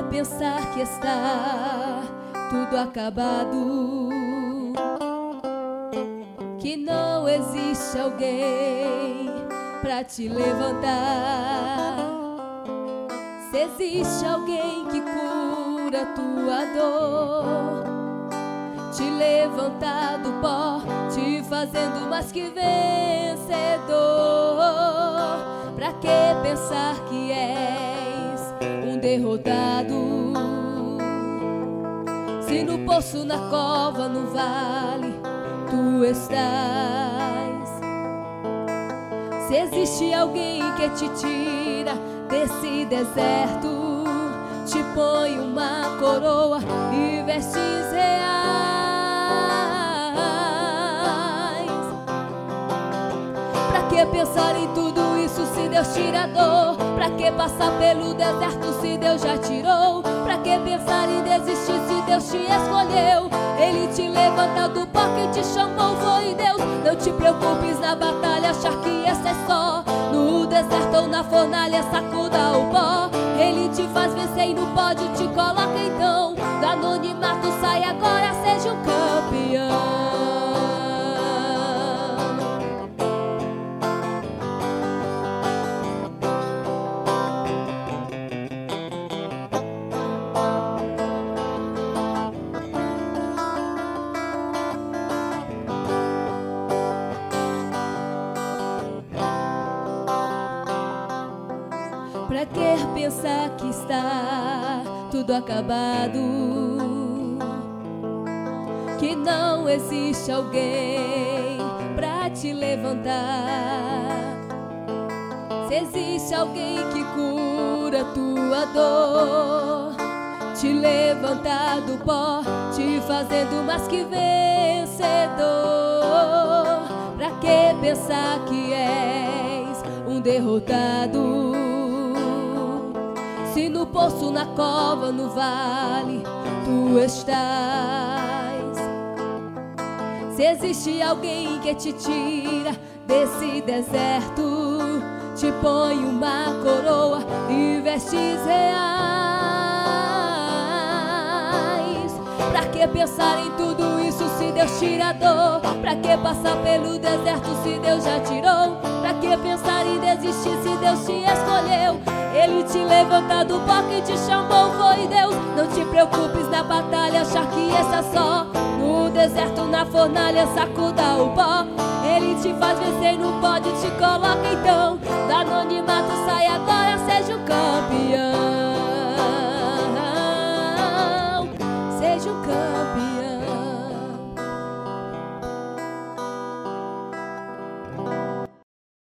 pensar que está tudo acabado, que não existe alguém pra te levantar. Se existe alguém que cura tua dor, te levantar do pó, te fazendo mais que vencedor. Pra que pensar que és um derrotado, se no poço, na cova, no vale tu estás? Se existe alguém que te tira desse deserto, te põe uma coroa e vestes reais. Pra que pensar em tudo isso se Deus tira a dor? Pra que passar pelo deserto se Deus já tirou? Pra que pensar em desistir se Deus te escolheu? Ele te levanta do pó, quem te chamou foi Deus. Não te preocupes na batalha, achar que essa é só. No deserto ou na fornalha, sacuda o pó. Ele te faz vencer e no pódio te coloca então. Do anonimato sai agora, seja um campeão. Pra que pensar que está tudo acabado, que não existe alguém pra te levantar? Se existe alguém que cura tua dor, te levanta do pó, te fazendo mais que vencedor. Pra que pensar que és um derrotado, se no poço, na cova, no vale tu estás? Se existe alguém que te tira desse deserto, te põe uma coroa e vestes reais. Pra que pensar em tudo isso se Deus tira a dor? Pra que passar pelo deserto se Deus já tirou? Pra que pensar em desistir se Deus te escolheu? Ele te levanta do pó, quem te chamou foi Deus. Não te preocupes na batalha, achar que essa é só. No deserto, na fornalha, sacuda o pó. Ele te faz vencer no pódio, te coloca então.